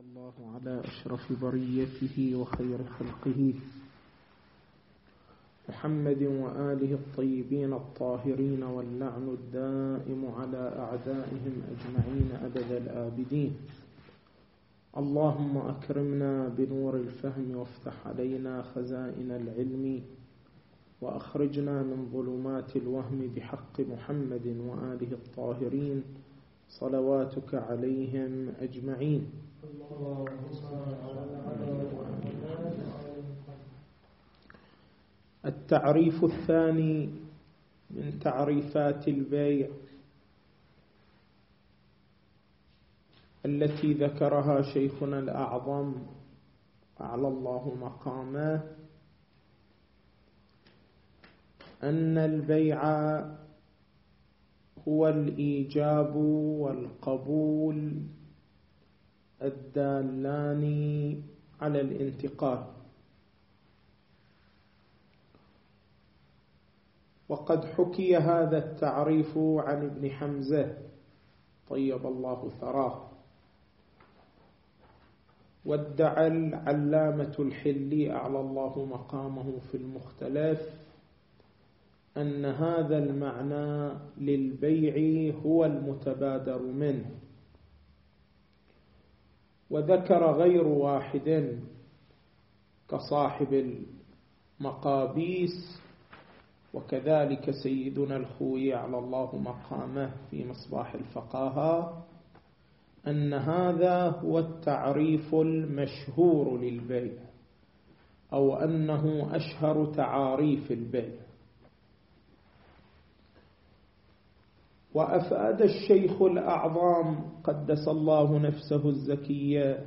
الله على أشرف بريته وخير خلقه محمد وآله الطيبين الطاهرين، واللعن الدائم على أعدائهم أجمعين أبد الآبدين. اللهم أكرمنا بنور الفهم وافتح علينا خزائن العلم، وأخرجنا من ظلمات الوهم بحق محمد وآله الطاهرين صلواتك عليهم أجمعين. التعريف الثاني من تعريفات البيع التي ذكرها شيخنا الأعظم أعلى الله مقامه، أن البيع هو الإيجاب والقبول الدالان على الانتقال. وقد حكي هذا التعريف عن ابن حمزة طيب الله ثراه، وادعى العلامة الحلي أعلى الله مقامه في المختلف أن هذا المعنى للبيع هو المتبادر منه، وذكر غير واحد كصاحب المقابيس، وكذلك سيدنا الخوي على الله مقامه في مصباح الفقاهة، أن هذا هو التعريف المشهور للبيع، أو أنه أشهر تعاريف البيع. وأفاد الشيخ الأعظم قدس الله نفسه الزكية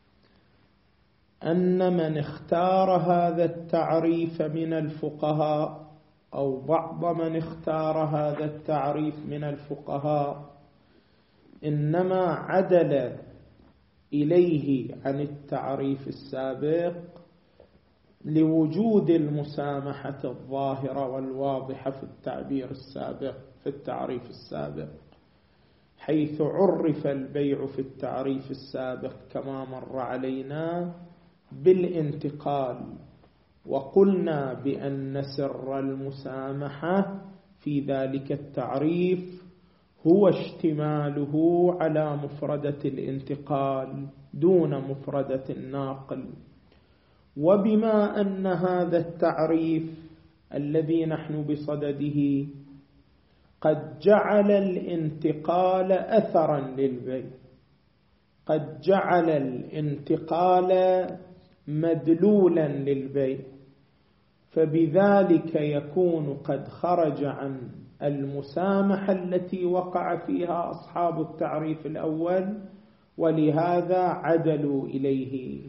أن من اختار هذا التعريف من الفقهاء، أو بعض من اختار هذا التعريف من الفقهاء، إنما عدل إليه عن التعريف السابق لوجود المسامحة الظاهرة والواضحة في التعريف السابق، حيث عرف البيع في التعريف السابق كما مر علينا بالانتقال، وقلنا بأن سر المسامحة في ذلك التعريف هو اشتماله على مفردة الانتقال دون مفردة الناقل. وبما أن هذا التعريف الذي نحن بصدده قد جعل الانتقال أثرا للبيع، قد جعل الانتقال مدلولا للبيع، فبذلك يكون قد خرج عن المسامحة التي وقع فيها أصحاب التعريف الأول، ولهذا عدلوا إليه.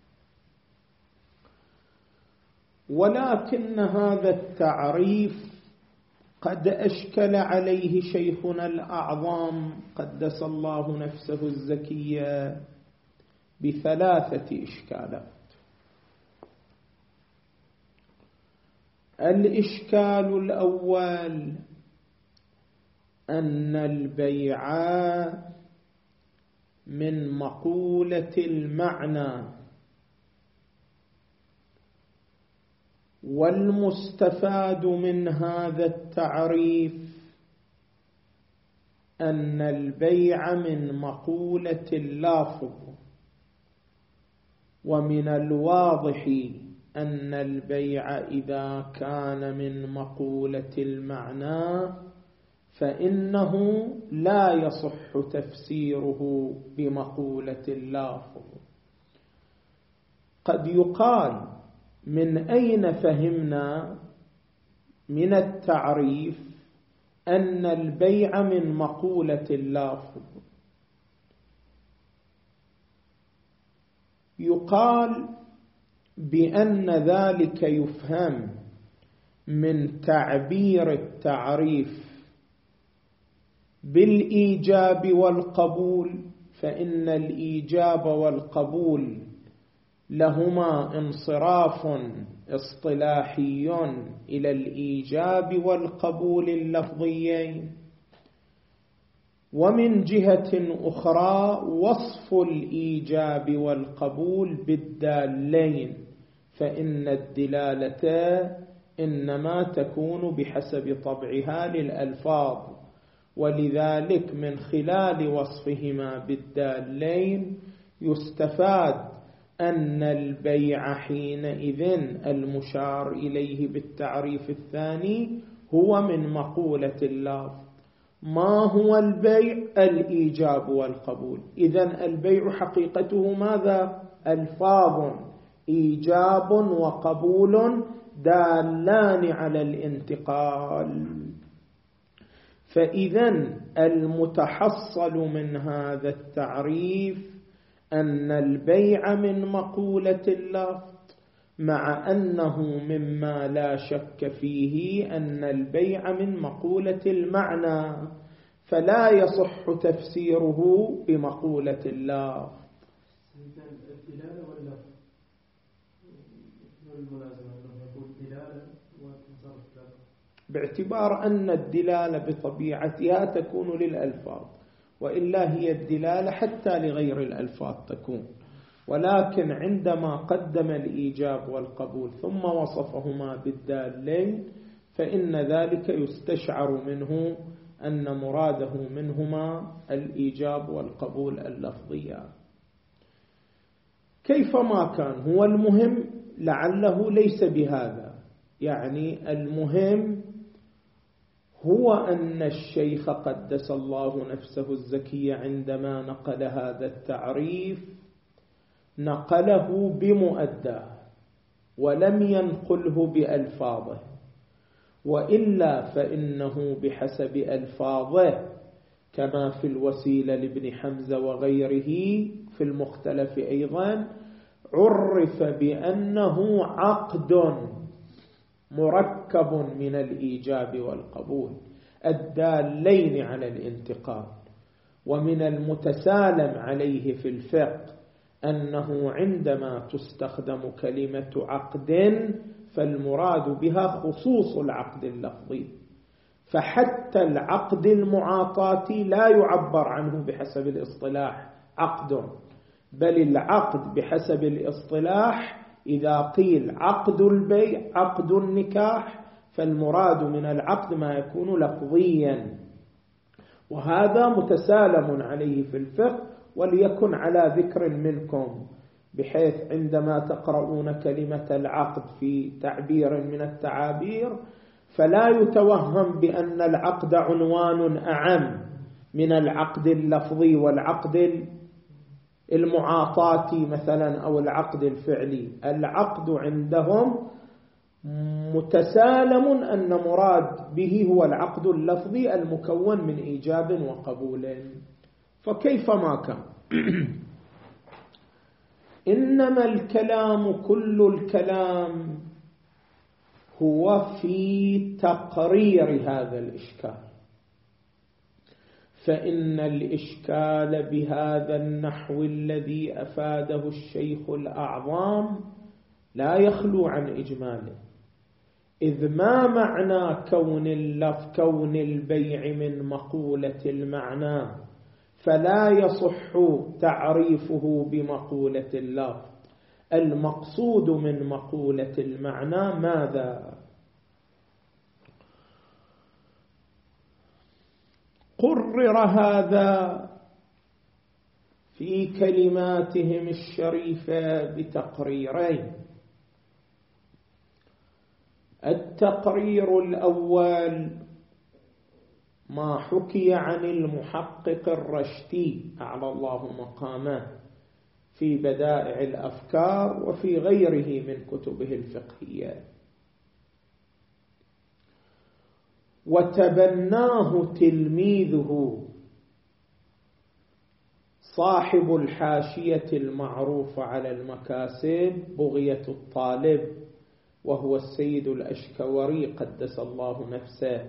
ولكن هذا التعريف قد أشكل عليه شيخنا الأعظم قدس الله نفسه الزكية بثلاثة إشكالات. الإشكال الأول أن البيع من مقولة المعنى، والمستفاد من هذا التعريف أن البيع من مقولة اللافظ، ومن الواضح أن البيع إذا كان من مقولة المعنى فإنه لا يصح تفسيره بمقولة اللافظ. قد يقال من أين فهمنا من التعريف أن البيع من مقولة اللافظ؟ يقال بأن ذلك يفهم من تعبير التعريف بالإيجاب والقبول، فإن الإيجاب والقبول لهما انصراف اصطلاحي إلى الإيجاب والقبول اللفظيين، ومن جهة أخرى وصف الإيجاب والقبول بالدالين، فإن الدلالة إنما تكون بحسب طبعها للألفاظ، ولذلك من خلال وصفهما بالدالين يستفاد أن البيع حينئذ المشار إليه بالتعريف الثاني هو من مقولة اللفظ. ما هو البيع؟ الإيجاب والقبول. إذن البيع حقيقته ماذا؟ ألفاظ إيجاب وقبول دالان على الانتقال. فإذن المتحصل من هذا التعريف أن البيع من مقولة اللفظ، مع أنه مما لا شك فيه أن البيع من مقولة المعنى، فلا يصح تفسيره بمقولة اللفظ. باعتبار أن الدلالة بطبيعتها تكون للألفاظ، وإلا هي الدلالة حتى لغير الألفاظ تكون، ولكن عندما قدم الإيجاب والقبول ثم وصفهما بالدالين فإن ذلك يستشعر منه أن مراده منهما الإيجاب والقبول اللفظية. كيفما كان، هو المهم لعله ليس بهذا، يعني المهم هو أن الشيخ قدس الله نفسه الزكية عندما نقل هذا التعريف نقله بمؤداه ولم ينقله بألفاظه، وإلا فإنه بحسب ألفاظه كما في الوسيلة لابن حمزة وغيره في المختلف أيضا عرف بأنه عقد مركب من الإيجاب والقبول الدالين على الانتقال. ومن المتسالم عليه في الفقه أنه عندما تستخدم كلمة عقد فالمراد بها خصوص العقد اللفظي، فحتى العقد المعاطاتي لا يعبر عنه بحسب الاصطلاح عقد، بل العقد بحسب الاصطلاح إذا قيل عقد البيع عقد النكاح فالمراد من العقد ما يكون لفظيا، وهذا متسالم عليه في الفقه. وليكن على ذكر منكم بحيث عندما تقرؤون كلمة العقد في تعبير من التعابير فلا يتوهم بأن العقد عنوان أعم من العقد اللفظي والعقد المعاطاتي مثلا أو العقد الفعلي. العقد عندهم متسالم أن مراد به هو العقد اللفظي المكون من إيجاب وقبول. فكيف ما كان إنما الكلام كل الكلام هو في تقرير هذا الإشكال، فإن الإشكال بهذا النحو الذي أفاده الشيخ الأعظم لا يخلو عن إجماله، إذ ما معنى كون البيع من مقولة المعنى فلا يصح تعريفه بمقولة اللفظ. المقصود من مقولة المعنى ماذا؟ قرر هذا في كلماتهم الشريفة بتقريرين. التقرير الأول ما حكي عن المحقق الرشدي أعلى الله مقامه في بدائع الأفكار وفي غيره من كتبه الفقهية، وتبناه تلميذه صاحب الحاشية المعروفة على المكاسب بغية الطالب، وهو السيد الأشكوري قدس الله نفسه.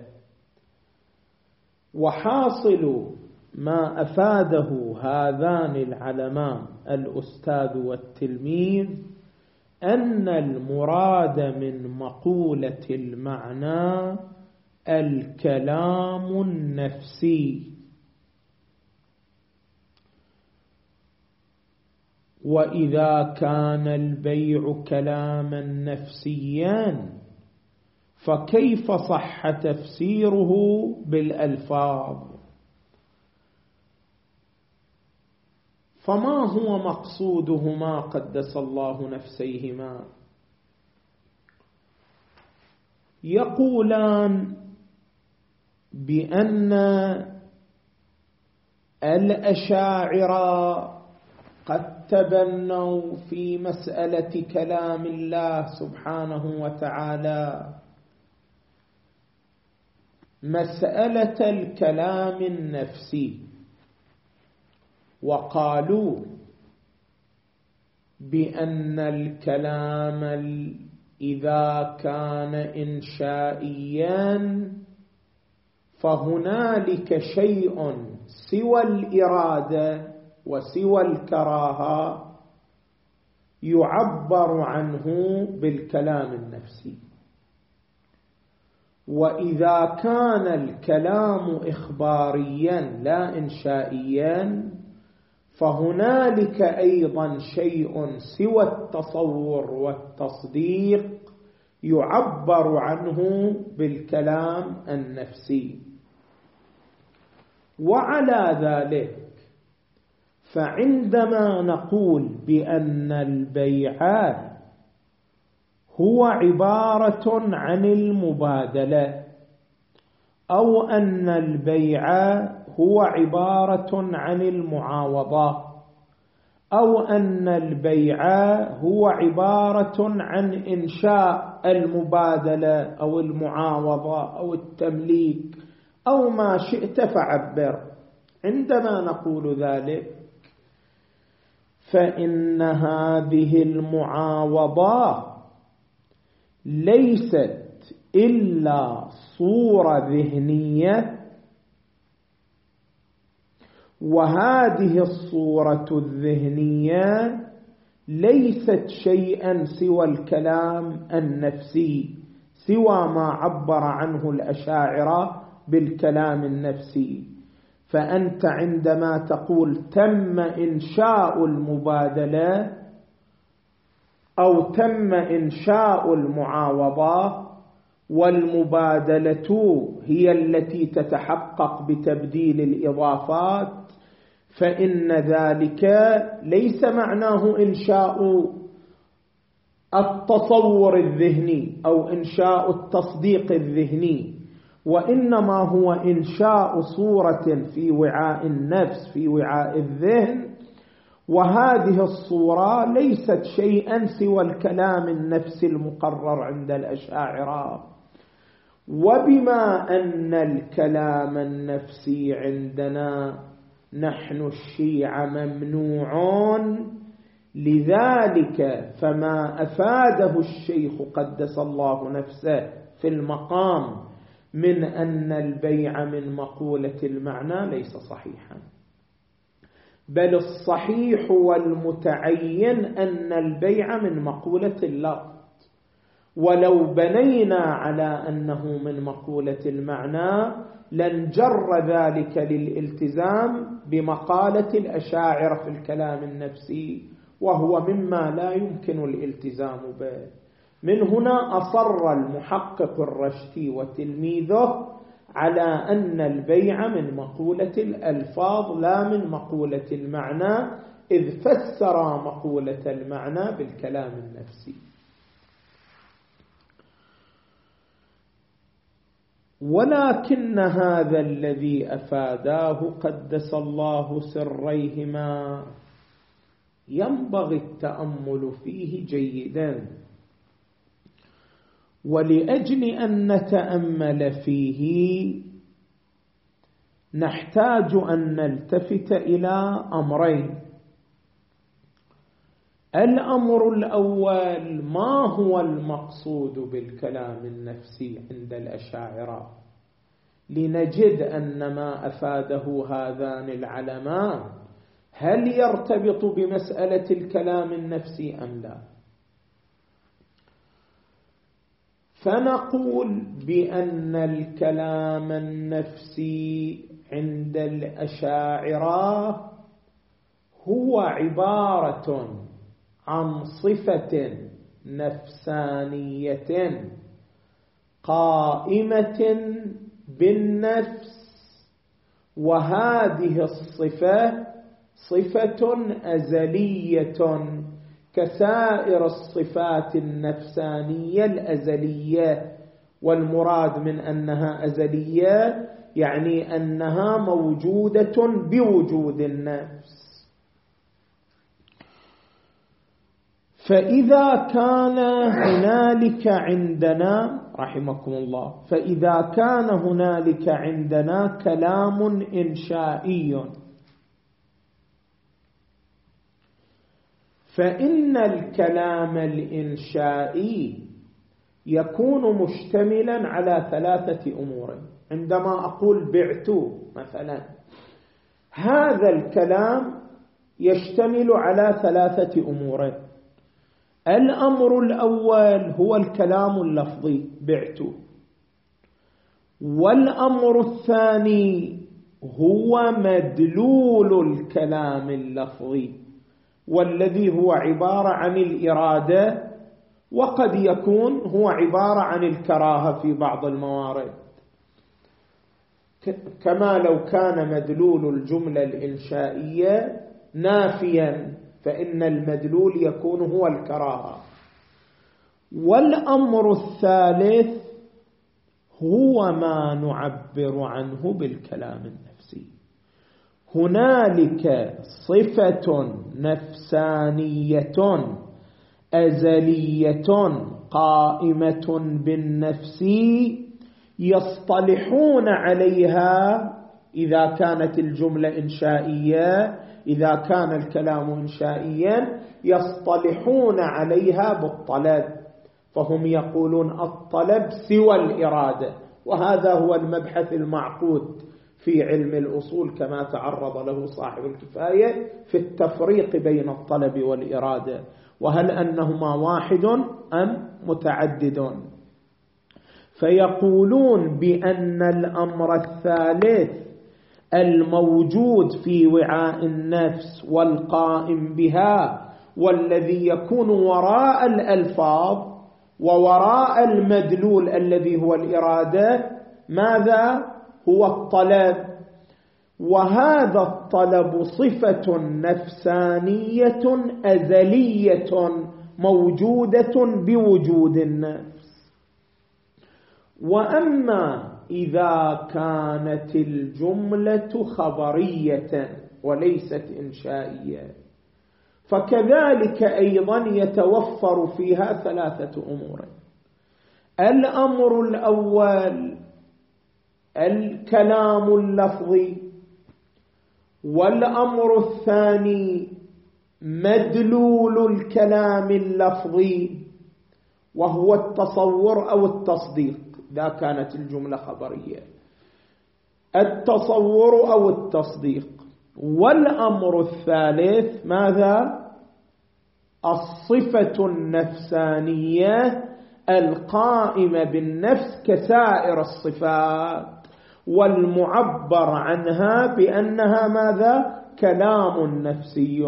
وحاصل ما أفاده هذان العلمان الأستاذ والتلميذ أن المراد من مقولة المعنى الكلام النفسي، وإذا كان البيع كلاما نفسيا فكيف صح تفسيره بالألفاظ؟ فما هو مقصودهما قدس الله نفسيهما؟ يقولان بأن الأشاعرة قد تبنوا في مسألة كلام الله سبحانه وتعالى مسألة الكلام النفسي، وقالوا بأن الكلام إذا كان إنشائيا فهنالك شيء سوى الإرادة وسوى الكراهة يعبر عنه بالكلام النفسي، وإذا كان الكلام إخباريا لا إنشائيا فهنالك أيضا شيء سوى التصور والتصديق يعبر عنه بالكلام النفسي. وعلى ذلك فعندما نقول بأن البيع هو عبارة عن المبادلة، أو أن البيع هو عبارة عن المعاوضة، أو أن البيع هو عبارة عن إنشاء المبادلة أو المعاوضة أو التمليك أو ما شئت فعبر، عندما نقول ذلك فإن هذه المعاوضة ليست إلا صورة ذهنية، وهذه الصورة الذهنية ليست شيئا سوى الكلام النفسي، سوى ما عبر عنه الأشاعرة بالكلام النفسي. فأنت عندما تقول تم إنشاء المبادلة أو تم إنشاء المعاوضة، والمبادلة هي التي تتحقق بتبديل الإضافات، فإن ذلك ليس معناه إنشاء التصور الذهني أو إنشاء التصديق الذهني، وإنما هو إنشاء صورة في وعاء النفس في وعاء الذهن، وهذه الصورة ليست شيئا سوى الكلام النفسي المقرر عند الأشاعرة. وبما أن الكلام النفسي عندنا نحن الشيعة ممنوعون، لذلك فما أفاده الشيخ قدس الله نفسه في المقام من أن البيع من مقولة المعنى ليس صحيحا، بل الصحيح والمتعين أن البيع من مقولة اللفظ، ولو بنينا على أنه من مقولة المعنى لنجر ذلك للالتزام بمقالة الأشاعرة في الكلام النفسي، وهو مما لا يمكن الالتزام به. من هنا أصر المحقق الرشتي وتلميذه على أن البيع من مقولة الألفاظ لا من مقولة المعنى، إذ فسر مقولة المعنى بالكلام النفسي. ولكن هذا الذي أفاداه قدس الله سريهما ينبغي التأمل فيه جيدا، ولأجل أن نتأمل فيه نحتاج أن نلتفت إلى أمرين. الأمر الأول، ما هو المقصود بالكلام النفسي عند الأشاعرة؟ لنجد أن ما أفاده هذان العلمان هل يرتبط بمسألة الكلام النفسي أم لا؟ فنقول بأن الكلام النفسي عند الأشاعرة هو عبارة عن صفة نفسانية قائمة بالنفس، وهذه الصفة صفة أزلية كسائر الصفات النفسانية الأزلية. والمراد من أنها أزلية يعني أنها موجودة بوجود النفس. فإذا كان هنالك عندنا رحمكم الله، فإذا كان هنالك عندنا كلام إنشائي، فإن الكلام الإنشائي يكون مشتملا على ثلاثة أمور. عندما أقول بعت مثلا، هذا الكلام يشتمل على ثلاثة أمور. الأمر الأول هو الكلام اللفظي بعت، والأمر الثاني هو مدلول الكلام اللفظي، والذي هو عبارة عن الإرادة، وقد يكون هو عبارة عن الكراهة في بعض الموارد، كما لو كان مدلول الجملة الإنشائية نافيا فإن المدلول يكون هو الكراهة. والأمر الثالث هو ما نعبر عنه بالكلام النفسي. هنالك صفة نفسانية أزلية قائمة بالنفس يصطلحون عليها إذا كانت الجملة إنشائية، إذا كان الكلام إنشائيا يصطلحون عليها بالطلب، فهم يقولون الطلب سوى الإرادة. وهذا هو المبحث المعقود في علم الأصول كما تعرض له صاحب الكفاية في التفريق بين الطلب والإرادة، وهل أنهما واحد أم متعدد. فيقولون بأن الأمر الثالث الموجود في وعاء النفس والقائم بها، والذي يكون وراء الألفاظ ووراء المدلول الذي هو الإرادة، ماذا؟ هو الطلب. وهذا الطلب صفة نفسانية أزلية موجودة بوجود النفس. وأما إذا كانت الجملة خبرية وليست إنشائية، فكذلك أيضا يتوفر فيها ثلاثة أمور. الأمر الأول الكلام اللفظي، والأمر الثاني مدلول الكلام اللفظي وهو التصور أو التصديق إذا كانت الجملة خبرية، التصور أو التصديق. والأمر الثالث ماذا؟ الصفة النفسانية القائمة بالنفس كسائر الصفات، والمعبر عنها بأنها ماذا؟ كلام نفسي.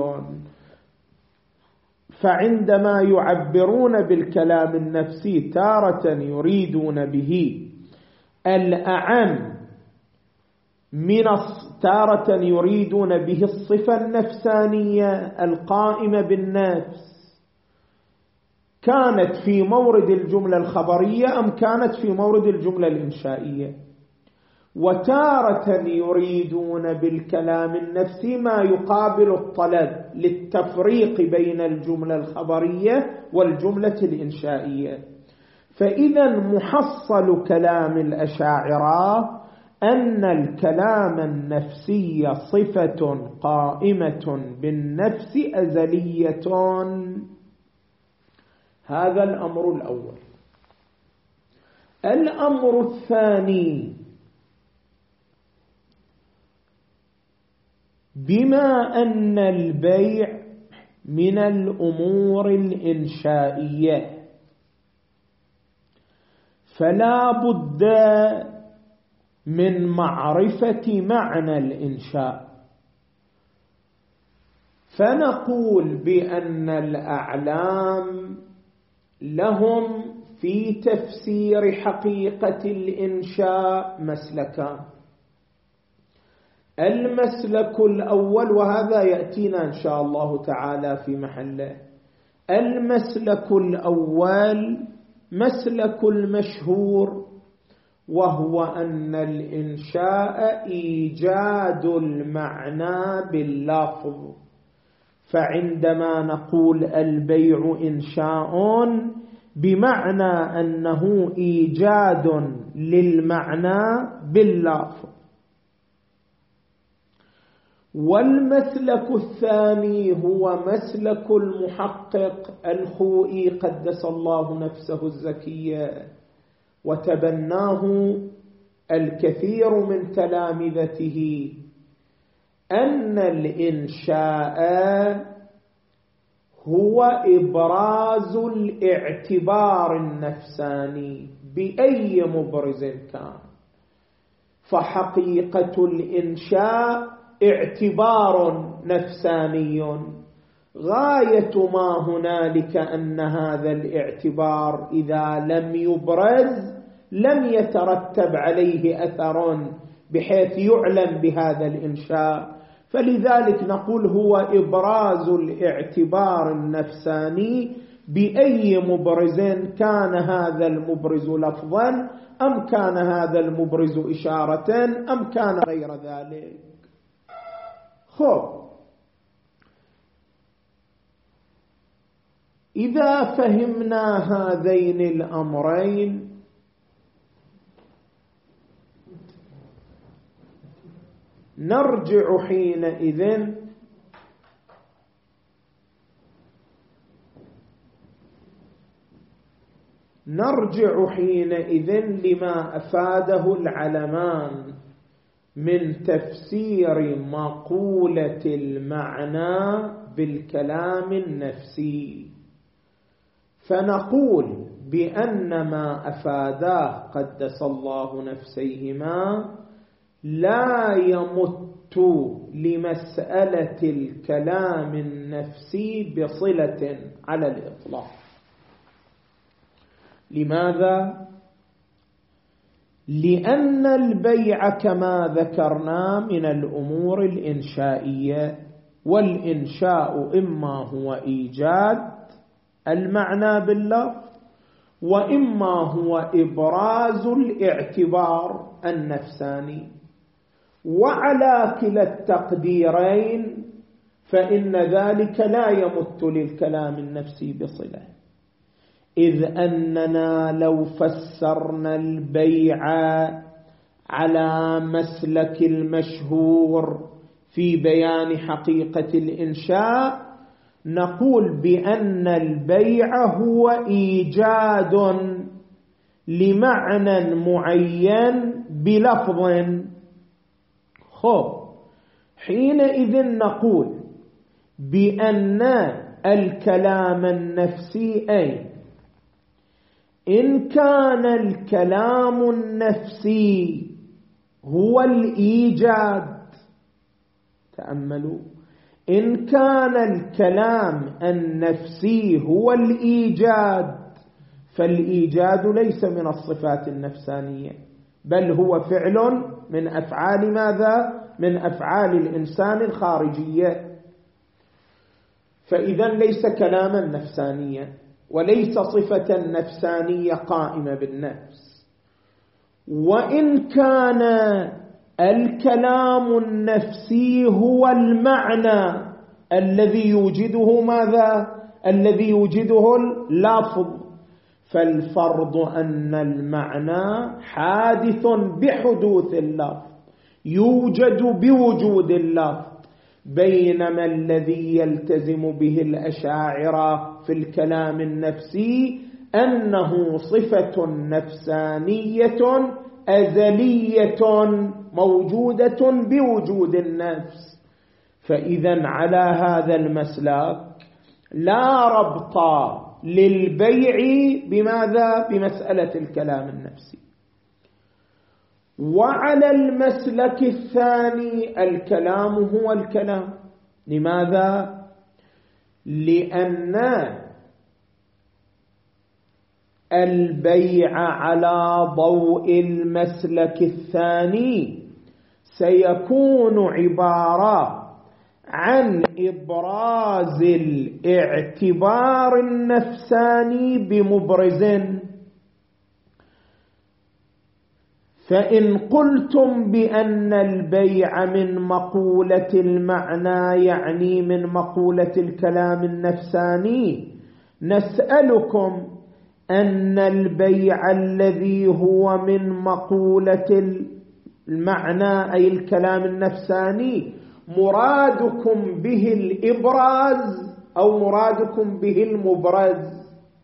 فعندما يعبرون بالكلام النفسي تارة يريدون به الأعم تارة يريدون به الصفة النفسانية القائمة بالنفس، كانت في مورد الجملة الخبرية أم كانت في مورد الجملة الإنشائية. وتارة يريدون بالكلام النفسي ما يقابل الطلب للتفريق بين الجملة الخبرية والجملة الإنشائية. فإذا محصل كلام الأشاعرة أن الكلام النفسي صفة قائمة بالنفس أزلية. هذا الأمر الأول. الأمر الثاني، بما أن البيع من الأمور الإنشائية فلا بد من معرفة معنى الإنشاء. فنقول بأن الأعلام لهم في تفسير حقيقة الإنشاء مسلكان. المسلك الأول، وهذا يأتينا إن شاء الله تعالى في محله، المسلك الأول مسلك المشهور، وهو أن الإنشاء إيجاد المعنى باللفظ. فعندما نقول البيع إنشاء بمعنى أنه إيجاد للمعنى باللفظ. والمسلك الثاني هو مسلك المحقق الخوئي قدس الله نفسه الزكية، وتبناه الكثير من تلامذته، أن الإنشاء هو إبراز الاعتبار النفساني بأي مبرز كان. فحقيقة الإنشاء اعتبار نفساني، غاية ما هنالك أن هذا الاعتبار إذا لم يبرز لم يترتب عليه أثر بحيث يعلم بهذا الإنشاء. فلذلك نقول هو إبراز الاعتبار النفساني بأي مبرز كان، هذا المبرز لفظا أم كان هذا المبرز إشارة أم كان غير ذلك. إذا فهمنا هذين الأمرين نرجع حينئذ لما أفاده العلمان من تفسير مقولة المعنى بالكلام النفسي. فنقول بأن ما أفاداه قدس الله نفسيهما لا يمت لمسألة الكلام النفسي بصلة على الإطلاق. لماذا؟ لأن البيع كما ذكرنا من الأمور الإنشائية، والإنشاء إما هو إيجاد المعنى باللفظ، وإما هو إبراز الاعتبار النفساني. وعلى كلا التقديرين فإن ذلك لا يمت للكلام النفسي بصلة، إذ أننا لو فسرنا البيع على مسلك المشهور في بيان حقيقة الإنشاء نقول بأن البيع هو إيجاد لمعنى معين بلفظ. حينئذ نقول بأن الكلام النفسي إن كان الكلام النفسي هو الإيجاد، تأملوا، إن كان الكلام النفسي هو الإيجاد فالإيجاد ليس من الصفات النفسانية، بل هو فعل من أفعال ماذا؟ من أفعال الإنسان الخارجية. فإذا ليس كلاما نفسانيا وليس صفة نفسانية قائمة بالنفس. وإن كان الكلام النفسي هو المعنى الذي يوجده ماذا؟ الذي يوجده اللفظ، فالفرض أن المعنى حادث بحدوث اللفظ، يوجد بوجود اللفظ، بينما الذي يلتزم به الأشاعرة في الكلام النفسي أنه صفة نفسانية أزلية موجودة بوجود النفس. فإذا على هذا المسلك لا ربط للبيع بماذا؟ بمسألة الكلام النفسي. وعلى المسلك الثاني الكلام هو الكلام. لماذا؟ لأن البيع على ضوء المسلك الثاني سيكون عبارة عن إبراز الاعتبار النفساني بمبرز. فإن قلتم بأن البيع من مقولة المعنى يعني من مقولة الكلام النفساني، نسألكم أن البيع الذي هو من مقولة المعنى أي الكلام النفساني مرادكم به الإبراز أو مرادكم به المبرز؟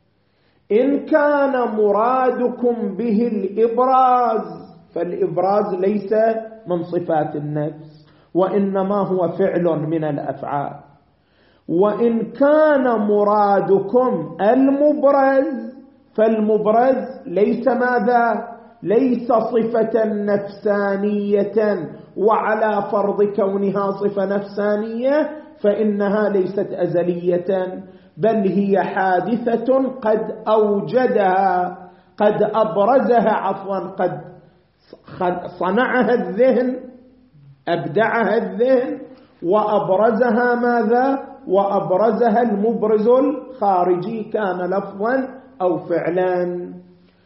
إن كان مرادكم به الإبراز فالإبراز ليس من صفات النفس وإنما هو فعل من الأفعال، وإن كان مرادكم المبرز فالمبرز ليس ماذا؟ ليس صفة نفسانية، وعلى فرض كونها صفة نفسانية فإنها ليست أزلية، بل هي حادثة قد أوجدها، قد أبرزها، عفوا قد صنعها الذهن، أبدعها الذهن وأبرزها ماذا؟ وأبرزها المبرز الخارجي كان لفظا أو فعلا.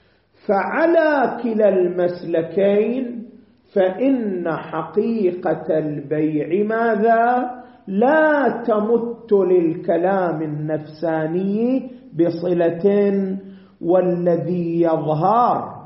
فعلى كلا المسلكين فإن حقيقة البيع ماذا؟ لا تمت للكلام النفساني بصلة، والذي يظهر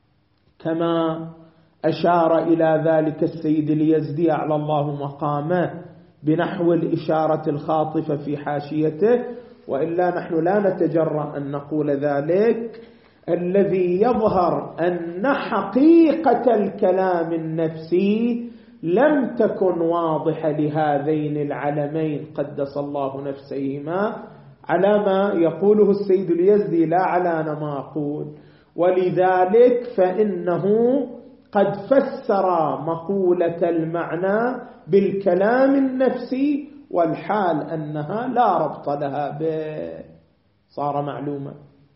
كما أشار إلى ذلك السيد اليزدي على الله مقامه بنحو الإشارة الخاطفة في حاشيته، وإلا نحن لا نتجرأ أن نقول ذلك. الذي يظهر أن حقيقة الكلام النفسي لم تكن واضحة لهذين العلمين قدس الله نفسيهما على ما يقوله السيد اليزدي لا على أنا ما أقول، ولذلك فإنه قد فسر مقولة المعنى بالكلام النفسي والحال أنها لا ربط لها به، صار معلومة.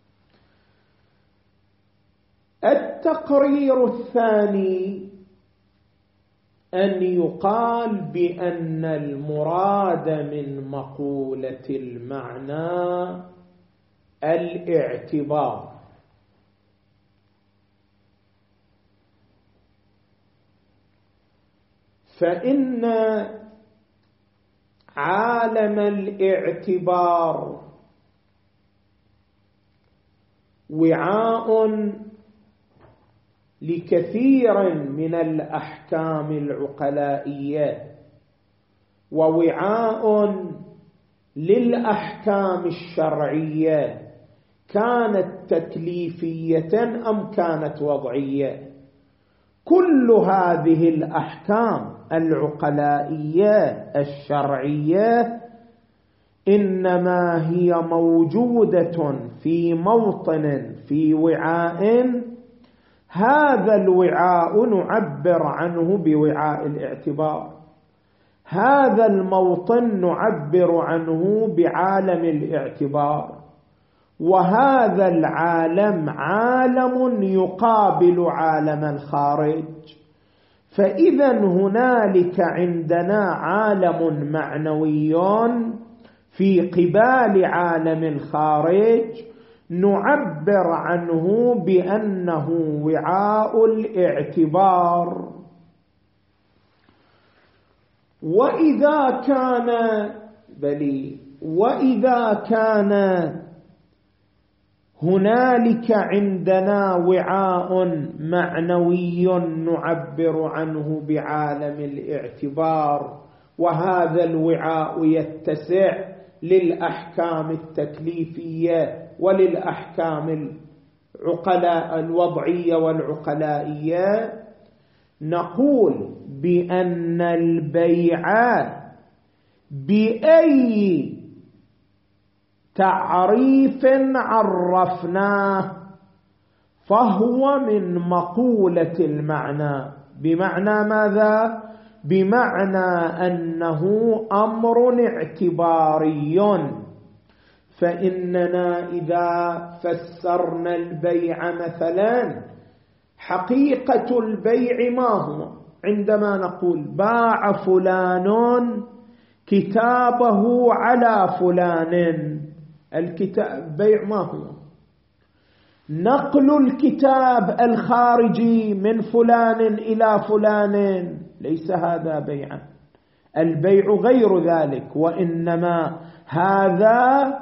التقرير الثاني أن يقال بأن المراد من مقولة المعنى الاعتبار، فإن عالم الاعتبار وعاء لكثير من الأحكام العقلائية ووعاء للأحكام الشرعية، كانت تكليفية أم كانت وضعية. كل هذه الأحكام العقلائية الشرعية إنما هي موجودة في موطن في وعاء، هذا الوعاء نعبر عنه بوعاء الاعتبار، هذا الموطن نعبر عنه بعالم الاعتبار، وهذا العالم عالم يقابل عالم الخارج. فإذا هنالك عندنا عالم معنوي في قبال عالم الخارج نعبر عنه بأنه وعاء الاعتبار. وإذا كان هنالك عندنا وعاء معنوي نعبر عنه بعالم الاعتبار، وهذا الوعاء يتسع للأحكام التكليفية وللأحكام الوضعية والعقلائية، نقول بأن البيع بأي تعريف عرفناه فهو من مقولة المعنى. بمعنى ماذا؟ بمعنى أنه أمر اعتباري فإننا إذا فسرنا البيع مثلا، حقيقة البيع ما هو؟ عندما نقول باع فلان كتابه على فلان، الكتاب بيع ما هو؟ نقل الكتاب الخارجي من فلان إلى فلان، ليس هذا بيعا. البيع غير ذلك، وإنما هذا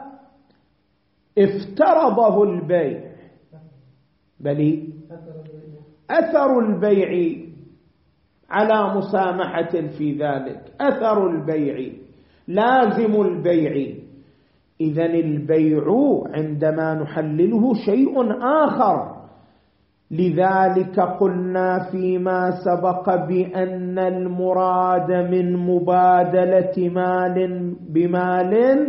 افترضه البيع، بل أثر البيع على مسامحة في ذلك، أثر البيع لازم البيع. إذن البيع عندما نحلله شيء آخر. لذلك قلنا فيما سبق بأن المراد من مبادلة مال بمال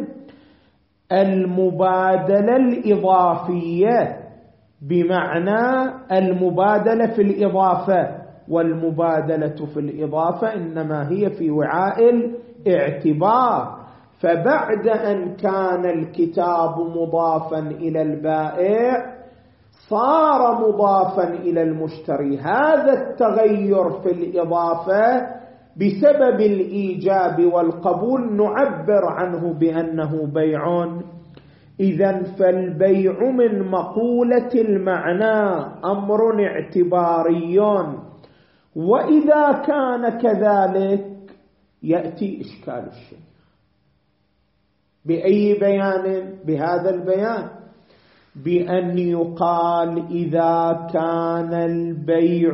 المبادلة الإضافية، بمعنى المبادلة في الإضافة، والمبادلة في الإضافة إنما هي في وعاء الاعتبار. فبعد أن كان الكتاب مضافا إلى البائع صار مضافا إلى المشتري. هذا التغير في الإضافة بسبب الإيجاب والقبول نعبر عنه بأنه بيع. إذن فالبيع من مقولة المعنى أمر اعتباري، وإذا كان كذلك يأتي إشكال الشيء. بأي بيان؟ بهذا البيان، بأن يقال إذا كان البيع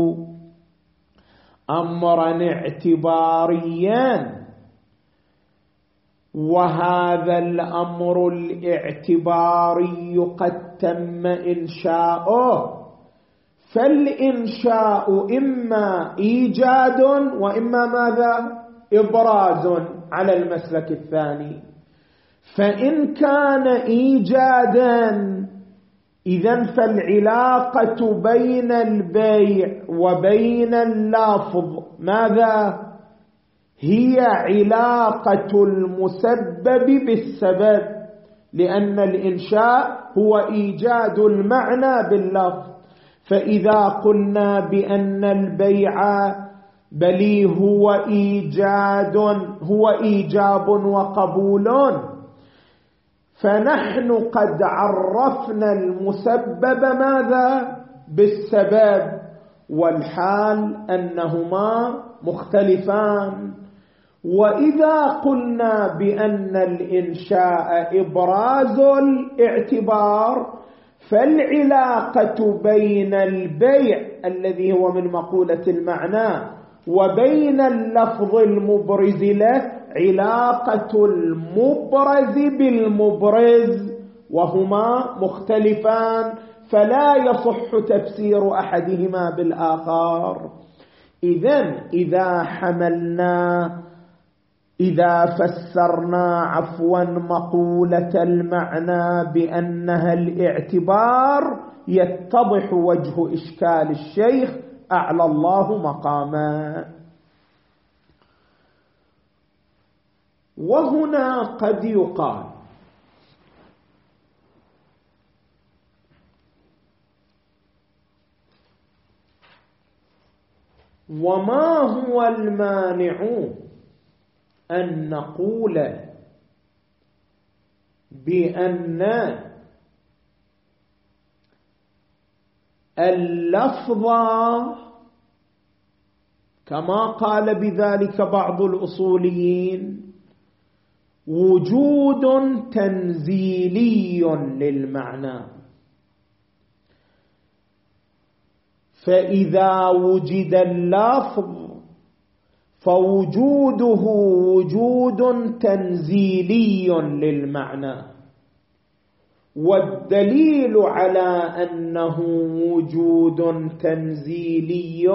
أمرا اعتباريا وهذا الأمر الاعتباري قد تم إنشاؤه، فالإنشاء إما إيجاد وإما ماذا؟ إبراز على المسلك الثاني. فإن كان إيجادا إذن فالعلاقة بين البيع وبين اللفظ ماذا؟ هي علاقة المسبب بالسبب، لأن الإنشاء هو إيجاد المعنى باللفظ. فإذا قلنا بأن البيع بل هو إيجاب وقبول، فنحن قد عرفنا المسبب ماذا؟ بالسبب، والحال أنهما مختلفان. وإذا قلنا بأن الإنشاء إبراز الاعتبار، فالعلاقة بين البيع الذي هو من مقولة المعنى وبين اللفظ المبرز له علاقة المبرز بالمبرز، وهما مختلفان، فلا يصح تفسير أحدهما بالآخر. إذا فسرنا مقولة المعنى بأنها الاعتبار يتضح وجه إشكال الشيخ أعلى الله مقاما. وهنا قد يقال وما هو المانع أن نقول بأن اللفظ كما قال بذلك بعض الأصوليين وجود تنزيلي للمعنى، فإذا وجد اللفظ فوجوده وجود تنزيلي للمعنى، والدليل على أنه وجود تنزيلي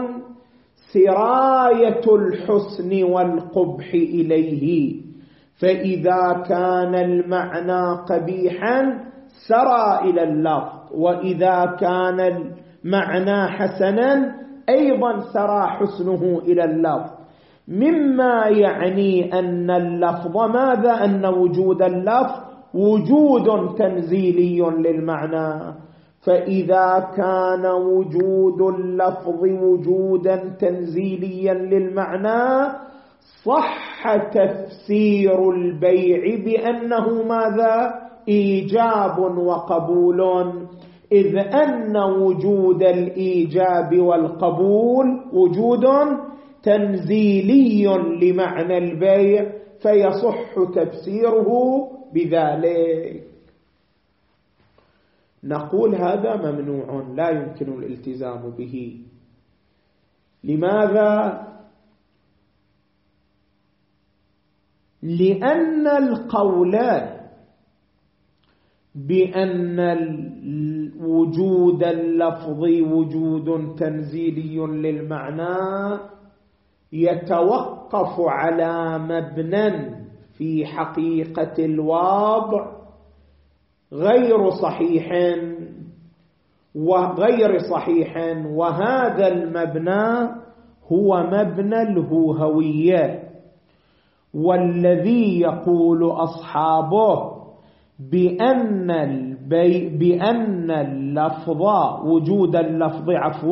سراية الحسن والقبح إليه، فإذا كان المعنى قبيحا سرى إلى اللفظ، وإذا كان المعنى حسنا أيضا سرى حسنه إلى اللفظ، مما يعني أن اللفظ ماذا؟ أن وجود اللفظ وجود تنزيلي للمعنى. فإذا كان وجود اللفظ وجودا تنزيليا للمعنى صح تفسير البيع بأنه ماذا؟ إيجاب وقبول، إذ أن وجود الإيجاب والقبول وجود تنزيلي لمعنى البيع، فيصح تفسيره بذلك. نقول هذا ممنوع لا يمكن الالتزام به. لماذا؟ لأن القول بأن وجود اللفظ وجود تنزيلي للمعنى يتوقف على مبنى في حقيقة الوضع غير صحيح، وهذا المبنى هو مبنى الهوهوية، والذي يقول أصحابه بأن اللفظ وجود اللفظ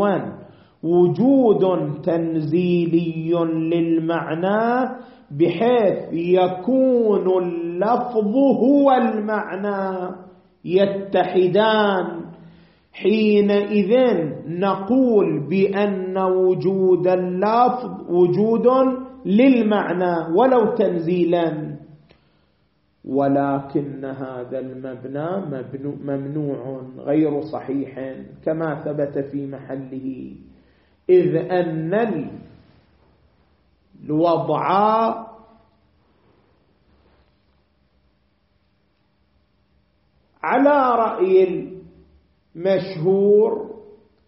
وجود تنزيلي للمعنى بحيث يكون اللفظ هو المعنى يتحدان، حينئذ نقول بأن وجود اللفظ وجود للمعنى ولو تنزيلا. ولكن هذا المبنى ممنوع غير صحيح كما ثبت في محله، إذ أن الوضع على رأي المشهور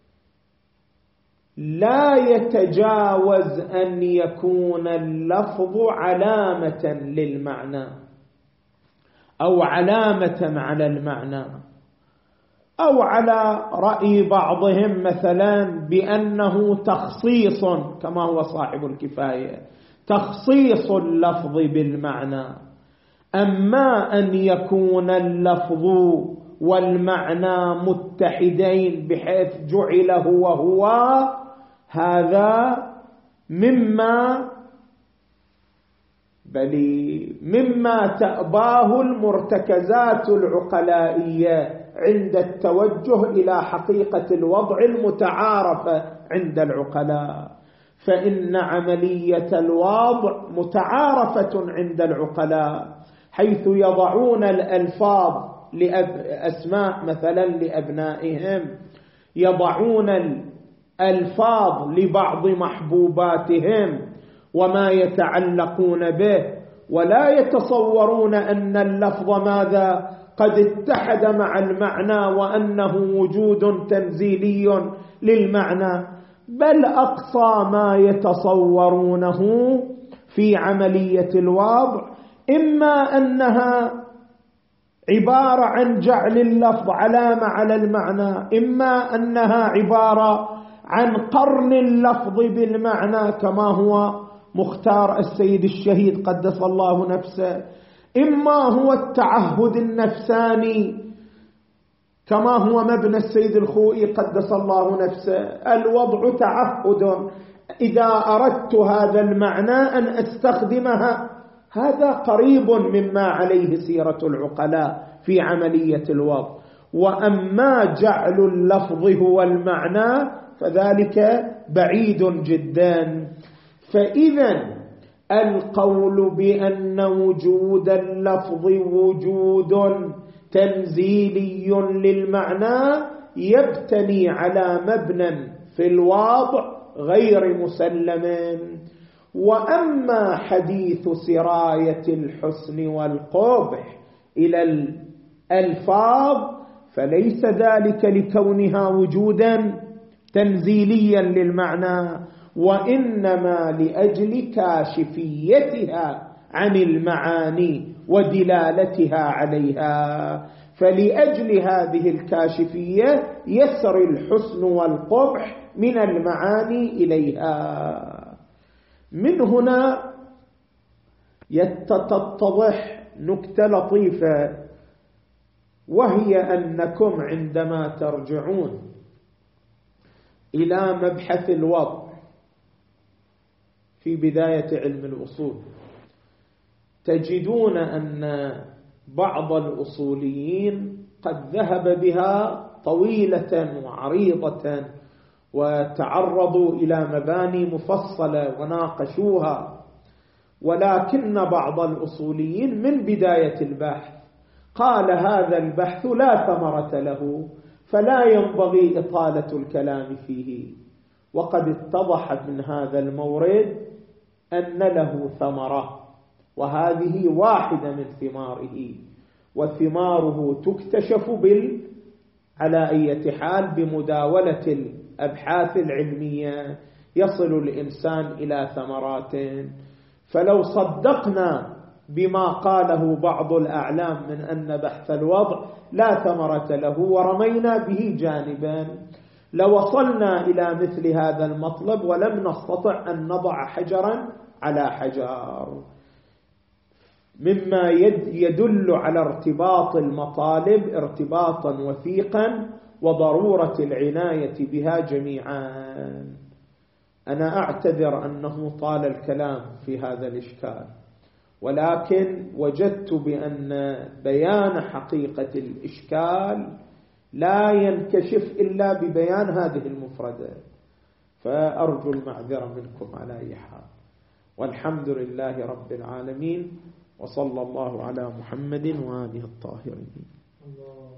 لا يتجاوز أن يكون اللفظ علامة للمعنى أو علامة على المعنى، أو على رأي بعضهم مثلا بأنه تخصيص كما هو صاحب الكفاية، تخصيص اللفظ بالمعنى. أما أن يكون اللفظ والمعنى متحدين بحيث جعل هو هذا مما تأباه المرتكزات العقلائية عند التوجه إلى حقيقة الوضع المتعارفة عند العقلاء، فإن عملية الوضع متعارفة عند العقلاء، حيث يضعون الألفاظ أسماء مثلا لأبنائهم، يضعون الألفاظ لبعض محبوباتهم وما يتعلقون به، ولا يتصورون أن اللفظ ماذا قد اتحد مع المعنى وأنه وجود تنزيلي للمعنى، بل أقصى ما يتصورونه في عملية الوضع إما أنها عبارة عن جعل اللفظ علامة على المعنى، إما أنها عبارة عن قرن اللفظ بالمعنى كما هو مختار السيد الشهيد قدس الله نفسه، إما هو التعهد النفساني كما هو مبنى السيد الخوئي قدس الله نفسه، الوضع تعهد، إذا أردت هذا المعنى أن أستخدمها. هذا قريب مما عليه سيرة العقلاء في عملية الوضع. وأما جعل اللفظ هو المعنى فذلك بعيد جدا. فإذا القول بأن وجود اللفظ وجود تنزيلي للمعنى يبتني على مبنى في الواضع غير مسلم. وأما حديث سراية الحسن والقبح إلى الألفاظ فليس ذلك لكونها وجودا تنزيليا للمعنى، وإنما لأجل كاشفيتها عن المعاني ودلالتها عليها. فلأجل هذه الكاشفية يسري الحسن والقبح من المعاني إليها. من هنا تتضح نكتة لطيفة وهي أنكم عندما ترجعون إلى مبحث الوضع في بداية علم الأصول تجدون أن بعض الأصوليين قد ذهب بها طويلة وعريضة وتعرضوا إلى مباني مفصلة وناقشوها، ولكن بعض الأصوليين من بداية البحث قال هذا البحث لا ثمرة له فلا ينبغي إطالة الكلام فيه، وقد اتضح من هذا المورد أن له ثمرة، وهذه واحدة من ثماره، وثماره تكتشف على أي حال بمداولة الأبحاث العلمية يصل الإنسان إلى ثمرات. فلو صدقنا بما قاله بعض الأعلام من أن بحث الوضع لا ثمرة له ورمينا به جانبا لوصلنا إلى مثل هذا المطلب ولم نستطع أن نضع حجرا على حجر، مما يدل على ارتباط المطالب ارتباطا وثيقا وضرورة العناية بها جميعا. أنا أعتذر أنه طال الكلام في هذا الإشكال، ولكن وجدت بأن بيان حقيقة الإشكال لا ينكشف إلا ببيان هذه المفردة، فأرجو المعذرة منكم على أي حال، والحمد لله رب العالمين، وصلى الله على محمد وآله الطاهرين.